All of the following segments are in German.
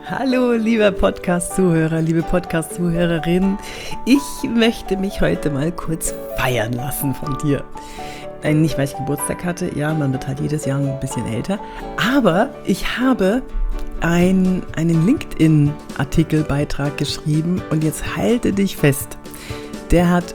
Hallo, lieber Podcast-Zuhörer, liebe Podcast-Zuhörerin. Ich möchte mich heute mal kurz feiern lassen von dir. Nicht, weil ich Geburtstag hatte, ja, man wird halt jedes Jahr ein bisschen älter, aber ich habe einen LinkedIn-Artikelbeitrag geschrieben und jetzt halte dich fest. Der hat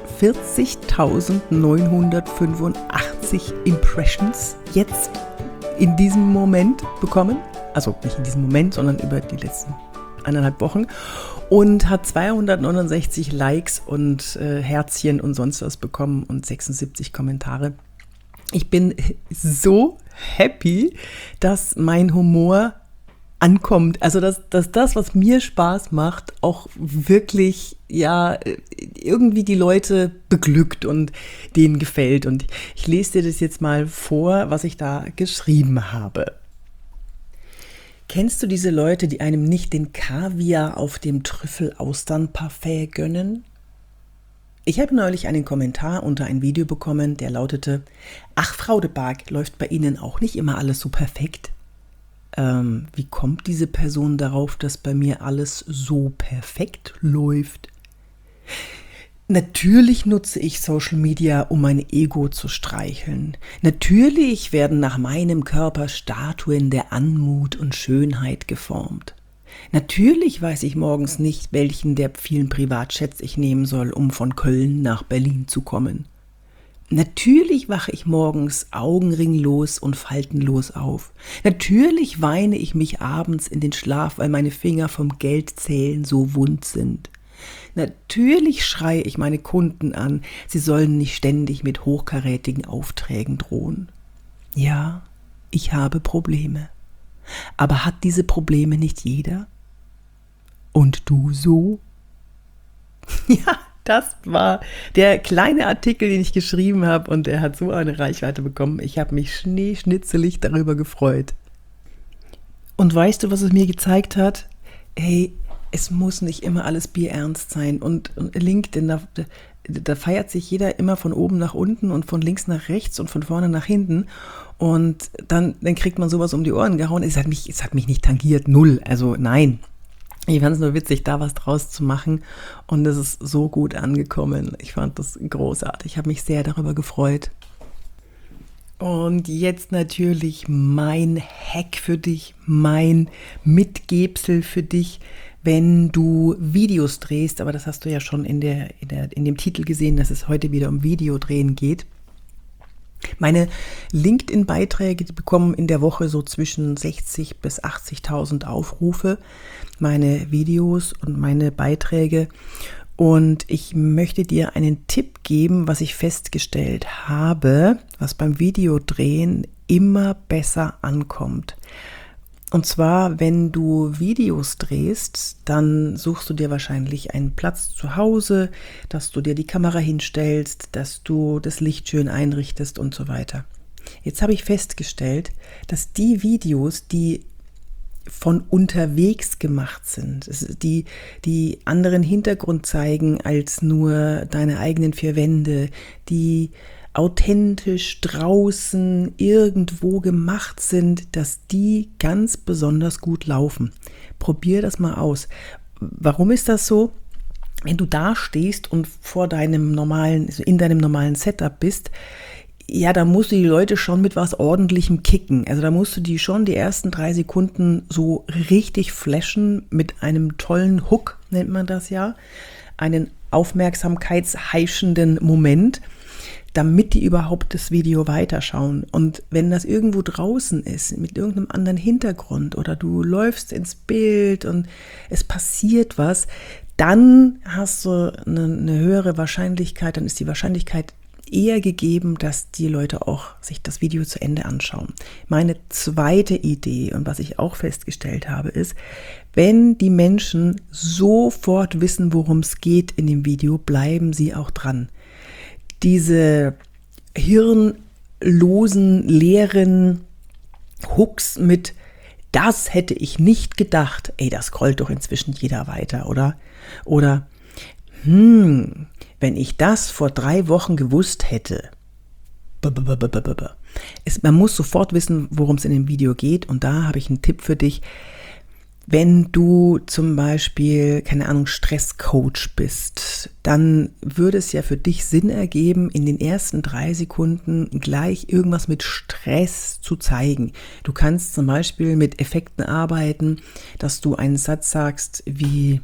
40.985 Impressions jetzt in diesem Moment bekommen. Also nicht in diesem Moment, sondern über die letzten 1,5 Wochen. Und hat 269 Likes und Herzchen und sonst was bekommen und 76 Kommentare. Ich bin so happy, dass mein Humor ankommt. Also dass das, was mir Spaß macht, auch wirklich ja irgendwie die Leute beglückt und denen gefällt. Und ich lese dir das jetzt mal vor, was ich da geschrieben habe. Kennst du diese Leute, die einem nicht den Kaviar auf dem Trüffel-Austern-Parfait gönnen? Ich habe neulich einen Kommentar unter ein Video bekommen, der lautete: Ach, Frau de Barg, läuft bei Ihnen auch nicht immer alles so perfekt? Wie kommt diese Person darauf, dass bei mir alles so perfekt läuft? Natürlich nutze ich Social Media, um mein Ego zu streicheln. Natürlich werden nach meinem Körper Statuen der Anmut und Schönheit geformt. Natürlich weiß ich morgens nicht, welchen der vielen Privatjets ich nehmen soll, um von Köln nach Berlin zu kommen. Natürlich wache ich morgens augenringlos und faltenlos auf. Natürlich weine ich mich abends in den Schlaf, weil meine Finger vom Geldzählen so wund sind. Natürlich schreie ich meine Kunden an, sie sollen nicht ständig mit hochkarätigen Aufträgen drohen. Ja, ich habe Probleme. Aber hat diese Probleme nicht jeder? Und du so? Ja, das war der kleine Artikel, den ich geschrieben habe, und er hat so eine Reichweite bekommen. Ich habe mich schneeschnitzelig darüber gefreut. Und weißt du, was es mir gezeigt hat? Hey, es muss nicht immer alles bierernst sein. Und LinkedIn, da feiert sich jeder immer von oben nach unten und von links nach rechts und von vorne nach hinten. Und dann kriegt man sowas um die Ohren gehauen. Es hat mich nicht tangiert, null. Also nein. Ich fand es nur witzig, da was draus zu machen. Und es ist so gut angekommen. Ich fand das großartig. Ich habe mich sehr darüber gefreut. Und jetzt natürlich mein Hack für dich, mein Mitgebsel für dich, wenn du Videos drehst, aber das hast du ja schon in dem Titel gesehen, dass es heute wieder um Videodrehen geht. Meine LinkedIn-Beiträge, die bekommen in der Woche so zwischen 60.000 bis 80.000 Aufrufe, meine Videos und meine Beiträge. Und ich möchte dir einen Tipp geben, was ich festgestellt habe, was beim Videodrehen immer besser ankommt. Und zwar, wenn du Videos drehst, dann suchst du dir wahrscheinlich einen Platz zu Hause, dass du dir die Kamera hinstellst, dass du das Licht schön einrichtest und so weiter. Jetzt habe ich festgestellt, dass die Videos, die von unterwegs gemacht sind, die anderen Hintergrund zeigen als nur deine eigenen 4 Wände, die authentisch draußen irgendwo gemacht sind, dass die ganz besonders gut laufen. Probier das mal aus. Warum ist das so? Wenn du da stehst und in deinem normalen Setup bist, ja, da musst du die Leute schon mit was Ordentlichem kicken. Also da musst du die schon die ersten 3 Sekunden so richtig flashen mit einem tollen Hook, nennt man das ja. Einen aufmerksamkeitsheischenden Moment, damit die überhaupt das Video weiterschauen. Und wenn das irgendwo draußen ist, mit irgendeinem anderen Hintergrund oder du läufst ins Bild und es passiert was, dann hast du eine höhere Wahrscheinlichkeit, dann ist die Wahrscheinlichkeit eher gegeben, dass die Leute auch sich das Video zu Ende anschauen. Meine zweite Idee und was ich auch festgestellt habe, ist, wenn die Menschen sofort wissen, worum es geht in dem Video, bleiben sie auch dran. Diese hirnlosen, leeren Hooks mit "das hätte ich nicht gedacht", das scrollt doch inzwischen jeder weiter, oder? Oder wenn ich das vor 3 Wochen gewusst hätte. Man muss sofort wissen, worum es in dem Video geht, und da habe ich einen Tipp für dich. Wenn du zum Beispiel, keine Ahnung, Stresscoach bist, dann würde es ja für dich Sinn ergeben, in den ersten 3 Sekunden gleich irgendwas mit Stress zu zeigen. Du kannst zum Beispiel mit Effekten arbeiten, dass du einen Satz sagst wie: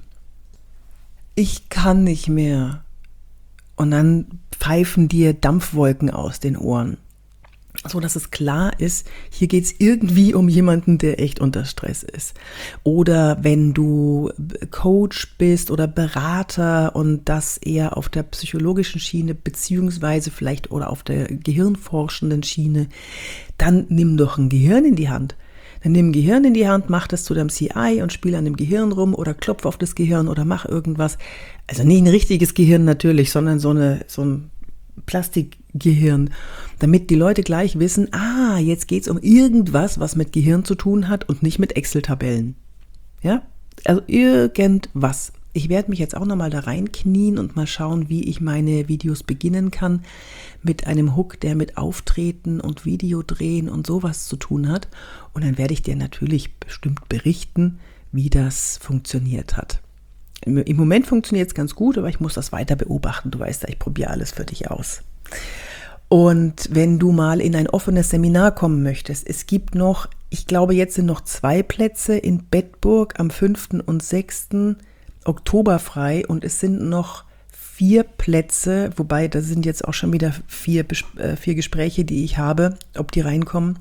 Ich kann nicht mehr. Und dann pfeifen dir Dampfwolken aus den Ohren. So dass es klar ist, hier geht es irgendwie um jemanden, der echt unter Stress ist. Oder wenn du Coach bist oder Berater und das eher auf der psychologischen Schiene beziehungsweise vielleicht oder auf der gehirnforschenden Schiene, dann nimm doch ein Gehirn in die Hand. Dann nimm ein Gehirn in die Hand, mach das zu deinem CI und spiel an dem Gehirn rum oder klopf auf das Gehirn oder mach irgendwas. Also nicht ein richtiges Gehirn natürlich, sondern so ein Plastikgehirn, damit die Leute gleich wissen, jetzt geht es um irgendwas, was mit Gehirn zu tun hat und nicht mit Excel-Tabellen. Ja, also irgendwas. Ich werde mich jetzt auch nochmal da reinknien und mal schauen, wie ich meine Videos beginnen kann mit einem Hook, der mit Auftreten und Videodrehen und sowas zu tun hat. Und dann werde ich dir natürlich bestimmt berichten, wie das funktioniert hat. Im Moment funktioniert es ganz gut, aber ich muss das weiter beobachten. Du weißt ja, ich probiere alles für dich aus. Und wenn du mal in ein offenes Seminar kommen möchtest, es gibt noch, ich glaube, jetzt sind noch 2 Plätze in Bedburg am 5. und 6. Oktober frei und es sind noch 4 Plätze, wobei das sind jetzt auch schon wieder 4 Gespräche, die ich habe, ob die reinkommen.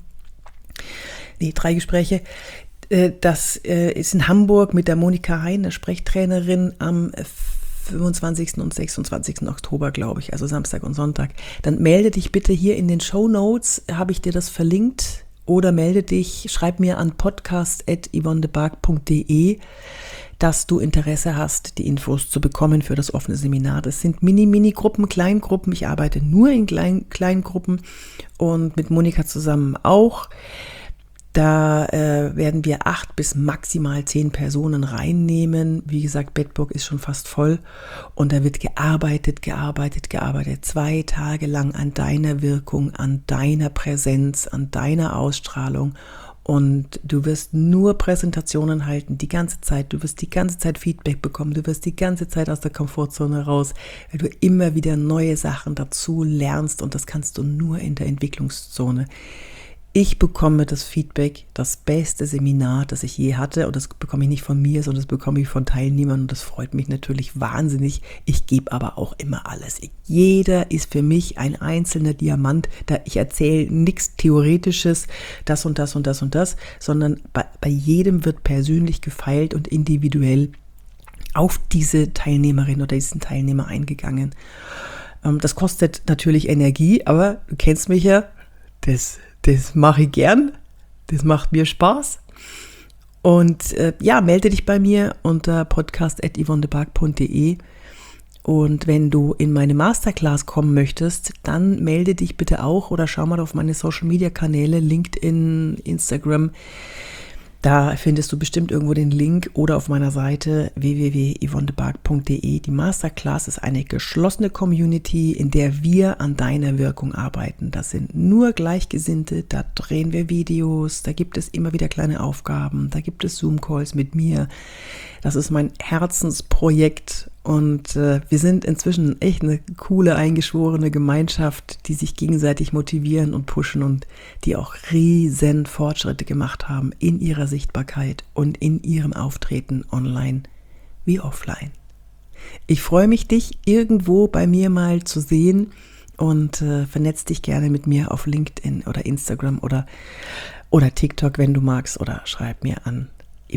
3 Gespräche. Das ist in Hamburg mit der Monika Hein, der Sprechtrainerin, am 25. und 26. Oktober, glaube ich, also Samstag und Sonntag. Dann melde dich bitte hier in den Shownotes, habe ich dir das verlinkt, oder melde dich, schreib mir an podcast@yvonnebark.de, dass du Interesse hast, die Infos zu bekommen für das offene Seminar. Das sind Mini-Gruppen, Kleingruppen. Ich arbeite nur in kleinen Gruppen und mit Monika zusammen auch. Da werden wir 8 bis maximal 10 Personen reinnehmen. Wie gesagt, Bedburg ist schon fast voll. Und da wird gearbeitet. 2 Tage lang an deiner Wirkung, an deiner Präsenz, an deiner Ausstrahlung. Und du wirst nur Präsentationen halten, die ganze Zeit. Du wirst die ganze Zeit Feedback bekommen. Du wirst die ganze Zeit aus der Komfortzone raus, weil du immer wieder neue Sachen dazu lernst. Und das kannst du nur in der Entwicklungszone. Ich bekomme das Feedback, das beste Seminar, das ich je hatte. Und das bekomme ich nicht von mir, sondern das bekomme ich von Teilnehmern. Und das freut mich natürlich wahnsinnig. Ich gebe aber auch immer alles. Jeder ist für mich ein einzelner Diamant. Ich erzähle nichts Theoretisches, das und das und das und das, sondern bei jedem wird persönlich gefeilt und individuell auf diese Teilnehmerin oder diesen Teilnehmer eingegangen. Das kostet natürlich Energie, aber du kennst mich ja, das mache ich gern, das macht mir Spaß. Und melde dich bei mir unter podcast@yvonnebark.de. Und wenn du in meine Masterclass kommen möchtest, dann melde dich bitte auch oder schau mal auf meine Social-Media-Kanäle, LinkedIn, Instagram. Da findest du bestimmt irgendwo den Link oder auf meiner Seite www.yvonnebark.de. Die Masterclass ist eine geschlossene Community, in der wir an deiner Wirkung arbeiten. Das sind nur Gleichgesinnte, da drehen wir Videos, da gibt es immer wieder kleine Aufgaben, da gibt es Zoom-Calls mit mir. Das ist mein Herzensprojekt und wir sind inzwischen echt eine coole, eingeschworene Gemeinschaft, die sich gegenseitig motivieren und pushen und die auch riesen Fortschritte gemacht haben in ihrer Sichtbarkeit und in ihrem Auftreten online wie offline. Ich freue mich, dich irgendwo bei mir mal zu sehen und vernetz dich gerne mit mir auf LinkedIn oder Instagram oder TikTok, wenn du magst, oder schreib mir an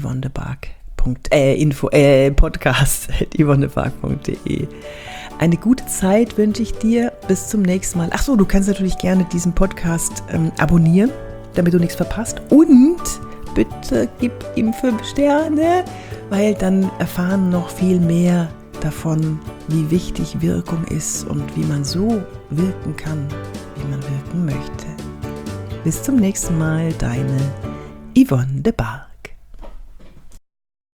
podcast@yvonnebark.de. Eine gute Zeit wünsche ich dir. Bis zum nächsten Mal. Achso, du kannst natürlich gerne diesen Podcast abonnieren, damit du nichts verpasst. Und bitte gib ihm 5 Sterne, weil dann erfahren noch viel mehr davon, wie wichtig Wirkung ist und wie man so wirken kann, wie man wirken möchte. Bis zum nächsten Mal, deine Yvonne de Bark.